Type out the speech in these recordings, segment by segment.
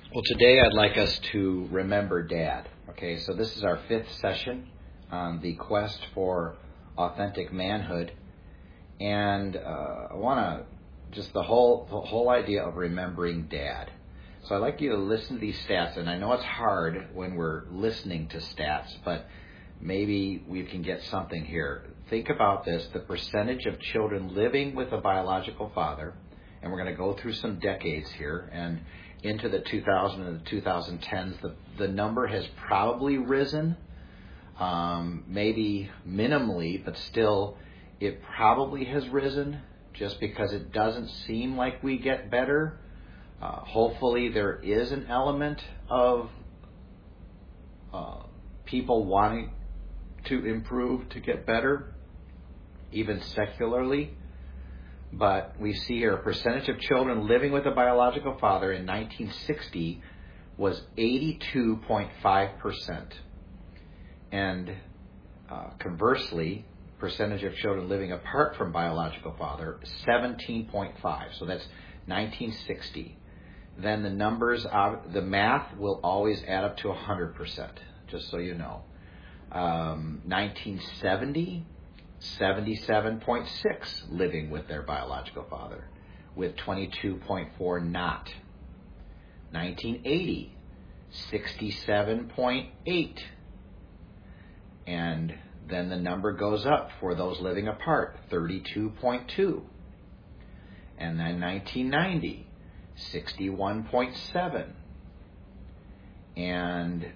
Well, today I'd like us to remember Dad. Okay, so this is our fifth session on the quest for authentic manhood, and I want to just the whole idea of remembering Dad. So I'd like you to listen to these stats, and I know it's hard when we're listening to stats, but maybe we can get something here. Think about this: the percentage of children living with a biological father, and we're going to go through some decades here, and into the 2000 and the 2010s, the number has probably risen, maybe minimally, but still it probably has risen just because it doesn't seem like we get better. Hopefully there is an element of people wanting to improve, to get better, even secularly. But we see here a percentage of children living with a biological father in 1960 was 82.5%. And conversely, percentage of children living apart from biological father, 17.5. So that's 1960. Then the numbers, the math will always add up to 100%, just so you know. 1970, 77.6 living with their biological father, with 22.4 not. 1980, 67.8. And then the number goes up for those living apart, 32.2. And then 1990, 61.7. And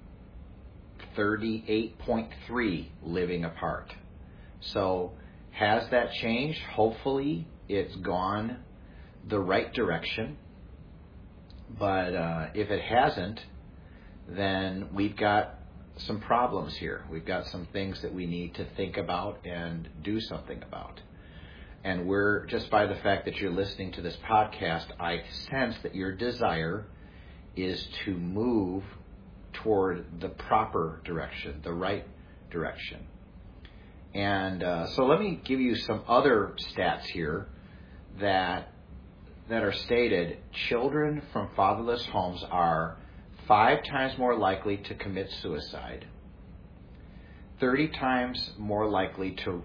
38.3 living apart. So has that changed? Hopefully it's gone the right direction. But if it hasn't, then we've got some problems here. We've got some things that we need to think about and do something about. And we're, just by the fact that you're listening to this podcast, I sense that your desire is to move toward the proper direction, the right direction. And so let me give you some other stats here that are stated. Children from fatherless homes are 5 times more likely to commit suicide, 32 times more likely to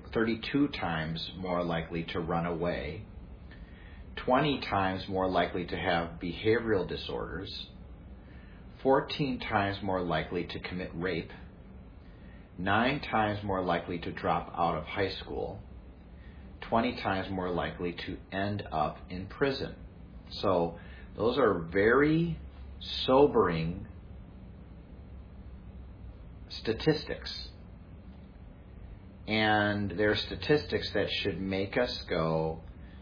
run away, 20 times more likely to have behavioral disorders, 14 times more likely to commit rape, 9 times more likely to drop out of high school, 20 times more likely to end up in prison. So those are very sobering statistics. And they're statistics that should make us go,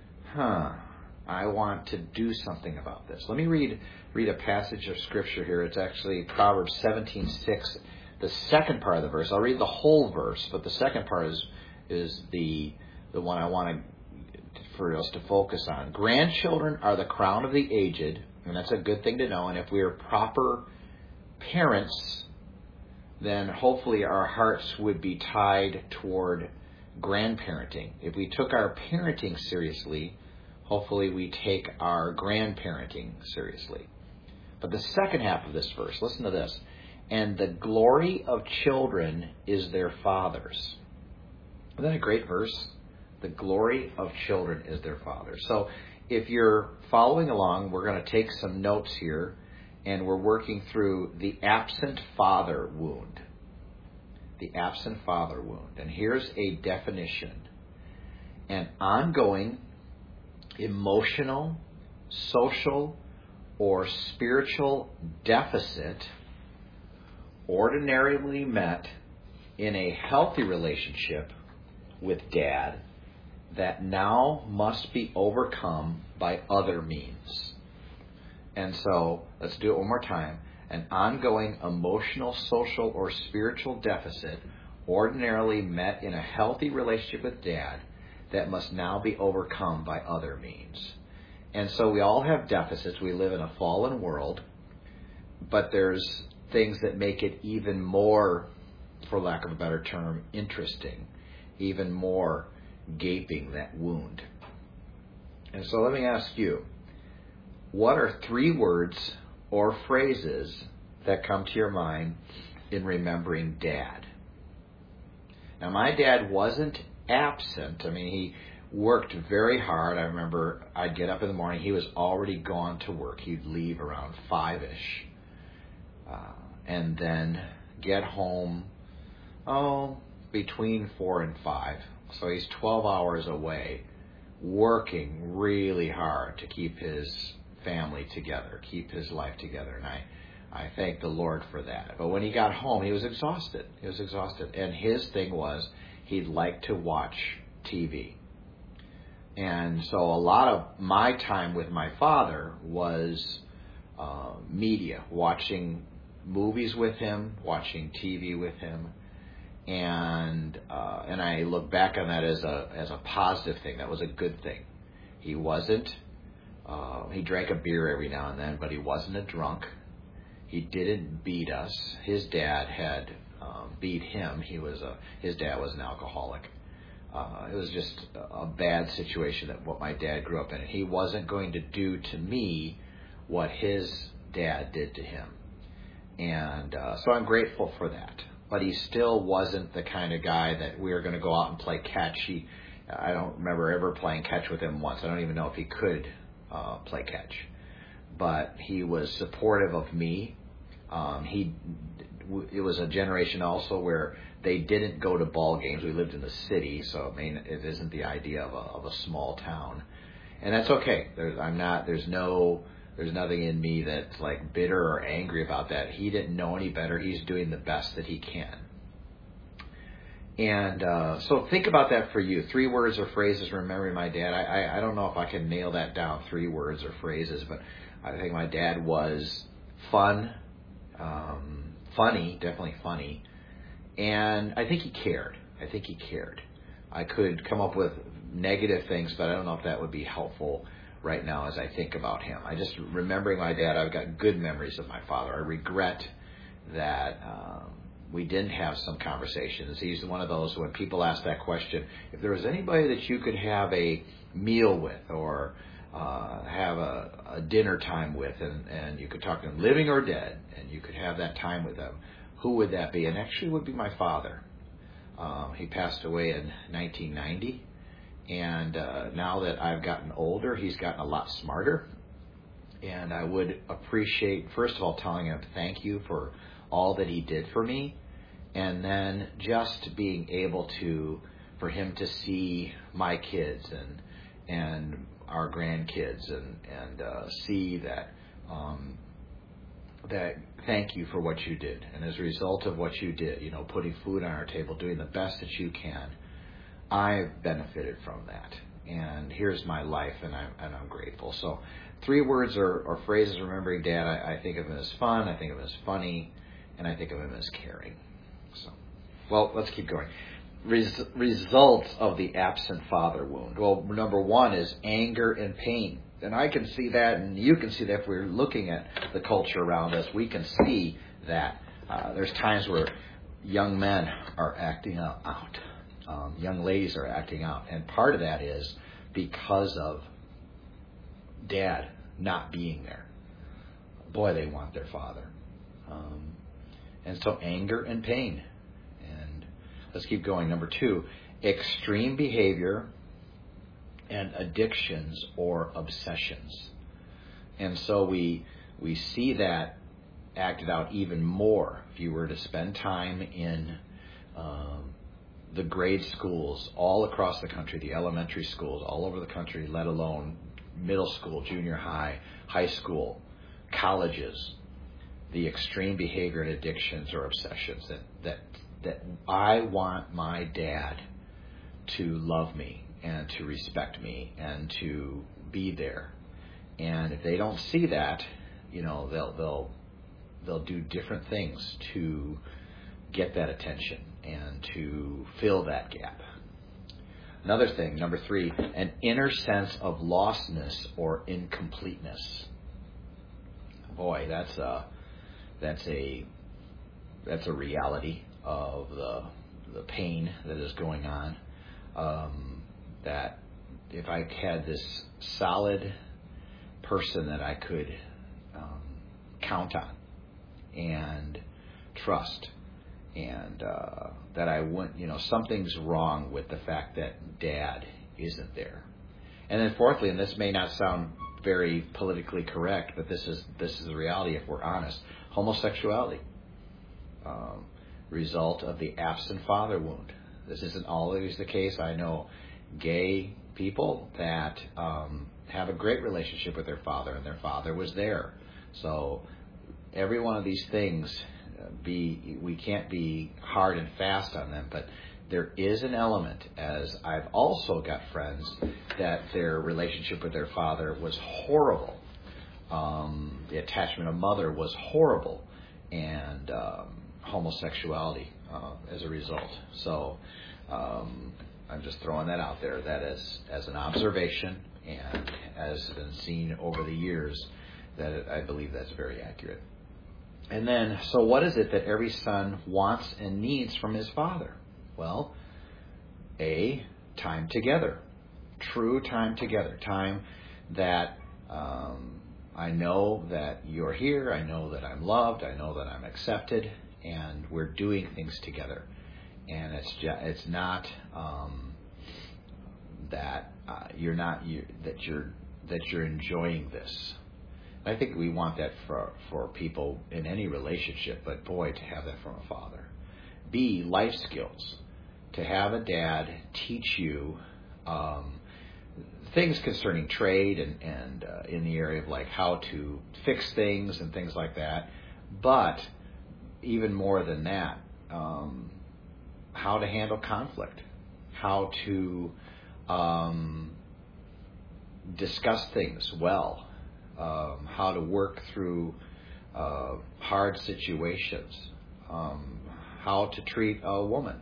I want to do something about this. Let me read a passage of scripture here. It's actually Proverbs 17:6. The second part of the verse. I'll read the whole verse, but the second part is the one I want for us to focus on. Grandchildren are the crown of the aged, and that's a good thing to know. And if we are proper parents, then hopefully our hearts would be tied toward grandparenting. If we took our parenting seriously, hopefully we take our grandparenting seriously. But the second half of this verse, listen to this. And the glory of children is their fathers. Isn't that a great verse? The glory of children is their fathers. So if you're following along, we're going to take some notes here, and we're working through the absent father wound. The absent father wound. And here's a definition. An ongoing emotional, social, or spiritual deficit ordinarily met in a healthy relationship with dad that now must be overcome by other means. And so, let's do it one more time. An ongoing emotional, social, or spiritual deficit ordinarily met in a healthy relationship with dad that must now be overcome by other means. And so we all have deficits. We live in a fallen world, but there's things that make it even more, for lack of a better term, interesting, even more gaping, that wound. And so let me ask you, what are 3 words or phrases that come to your mind in remembering Dad. Now, my dad wasn't absent. I mean, he worked very hard. I remember I'd get up in the morning. He was already gone to work. He'd leave around 5-ish. And then get home, between 4 and 5. So he's 12 hours away, working really hard to keep his family together, keep his life together. And I thank the Lord for that. But when he got home, he was exhausted. And his thing was he'd like to watch TV. And so a lot of my time with my father was media, watching movies with him, watching TV with him. And I look back on that as a positive thing. That was a good thing. He wasn't, he drank a beer every now and then, but he wasn't a drunk. He didn't beat us. His dad had beat him. His dad was an alcoholic. It was just a bad situation that what my dad grew up in. He wasn't going to do to me what his dad did to him. And so I'm grateful for that. But he still wasn't the kind of guy that we were going to go out and play catch. I don't remember ever playing catch with him once. I don't even know if he could play catch. But he was supportive of me. It was a generation also where they didn't go to ball games. We lived in the city, so it isn't the idea of a small town, and that's okay. There's nothing in me that's like bitter or angry about that. He didn't know any better. He's doing the best that he can. And so think about that for you. 3 words or phrases remembering my dad. I don't know if I can nail that down, 3 words or phrases, but I think my dad was fun. Funny, definitely funny. And I think he cared. I could come up with negative things, but I don't know if that would be helpful right now as I think about him. I just, remembering my dad, I've got good memories of my father. I regret that we didn't have some conversations. He's one of those, when people ask that question, if there was anybody that you could have a meal with or have a dinner time with, and you could talk to them, living or dead, and you could have that time with them, who would that be? And actually it would be my father. He passed away in 1990, and now that I've gotten older, he's gotten a lot smarter, and I would appreciate, first of all, telling him thank you for all that he did for me, and then just being able for him to see my kids and our grandkids and see that that thank you for what you did. And as a result of what you did, putting food on our table, doing the best that you can, I've benefited from that. And here's my life, and I'm grateful. So 3 words or phrases remembering Dad. I think of him as fun, I think of him as funny, and I think of him as caring. So, well, let's keep going. Results of the absent father wound. Well, number 1 is anger and pain. And I can see that, and you can see that if we're looking at the culture around us. We can see that there's times where young men are acting out. Young ladies are acting out. And part of that is because of Dad not being there. Boy, they want their father. And so anger and pain. And let's keep going. Number 2, extreme behavior and addictions or obsessions. And so we see that acted out even more if you were to spend time in the grade schools all across the country, the elementary schools all over the country, let alone middle school, junior high, high school, colleges, the extreme behavior and addictions or obsessions that I want my dad to love me and to respect me and to be there. And if they don't see that, they'll do different things to get that attention and to fill that gap. Another thing, number 3, an inner sense of lostness or incompleteness. Boy, that's a reality of the pain that is going on. That if I had this solid person that I could count on and trust, and that I wouldn't, something's wrong with the fact that Dad isn't there. And then fourthly, and this may not sound very politically correct, but this is the reality if we're honest, homosexuality, result of the absent father wound. This isn't always the case. I know gay people that have a great relationship with their father, and their father was there. So every one of these things, we can't be hard and fast on them, but there is an element, as I've also got friends, that their relationship with their father was horrible. The attachment of mother was horrible, and homosexuality as a result. So I'm just throwing that out there, that as an observation, and as has been seen over the years, that I believe that's very accurate. And then, so what is it that every son wants and needs from his father? Well, time together. True time together. Time that I know that you're here, I know that I'm loved, I know that I'm accepted, and we're doing things together. And it's not that you're enjoying this. I think we want that for people in any relationship, but boy, to have that from a father. B, life skills. To have a dad teach you things concerning trade and in the area of like how to fix things and things like that. But even more than that, how to handle conflict, how to discuss things well, how to work through hard situations, how to treat a woman,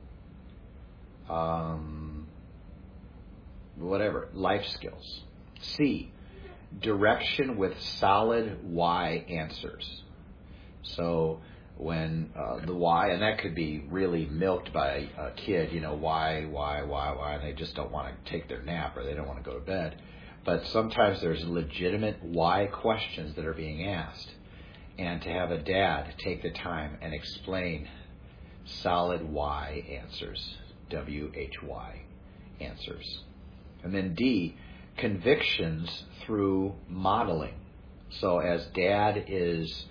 whatever, life skills. C, direction with solid why answers. So when the why, and that could be really milked by a kid, why, and they just don't want to take their nap or they don't want to go to bed. But sometimes there's legitimate why questions that are being asked. And to have a dad take the time and explain solid why answers, WHY answers. And then D, convictions through modeling. So as dad is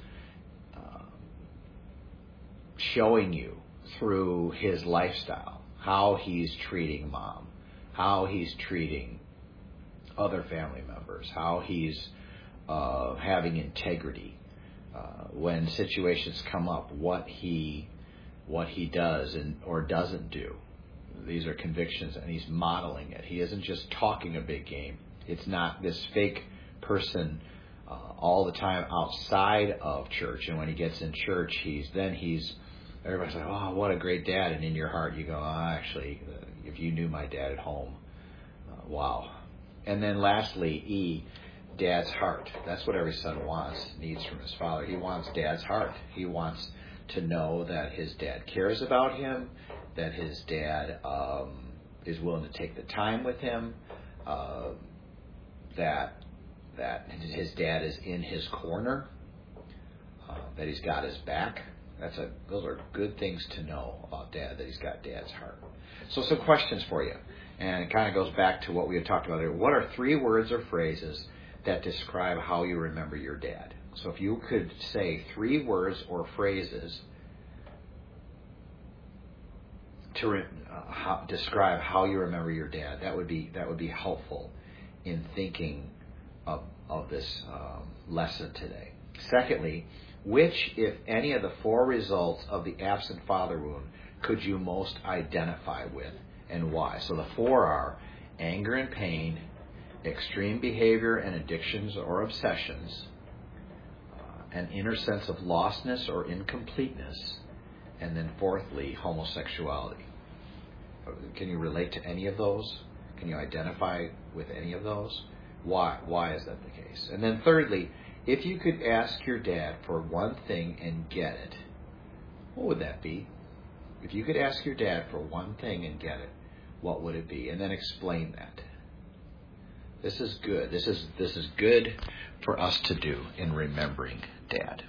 showing you through his lifestyle how he's treating mom, how he's treating other family members, how he's having integrity, when situations come up, what he does or doesn't do. These are convictions, and he's modeling it. He isn't just talking a big game. It's not this fake person all the time outside of church, and when he gets in church, everybody's like, oh, what a great dad, and in your heart you go, actually, if you knew my dad at home, wow. And then lastly, E, dad's heart. That's what every son needs from his father. He wants dad's heart. He wants to know that his dad cares about him, that his dad is willing to take the time with him, that his dad is in his corner, that he's got his back. Those are good things to know about dad, that he's got dad's heart. So some questions for you. And it kind of goes back to what we had talked about earlier. What are 3 words or phrases that describe how you remember your dad? So if you could say 3 words or phrases to describe how you remember your dad, that would be helpful in thinking of this lesson today. Secondly, which, if any, of the 4 results of the absent father wound could you most identify with, and why? So the 4 are anger and pain, extreme behavior and addictions or obsessions, an inner sense of lostness or incompleteness, and then fourthly, homosexuality. Can you relate to any of those? Can you identify with any of those? Why is that the case? And then thirdly, if you could ask your dad for one thing and get it, what would that be? If you could ask your dad for one thing and get it, what would it be? And then explain that. This is good. This is good for us to do in remembering Dad.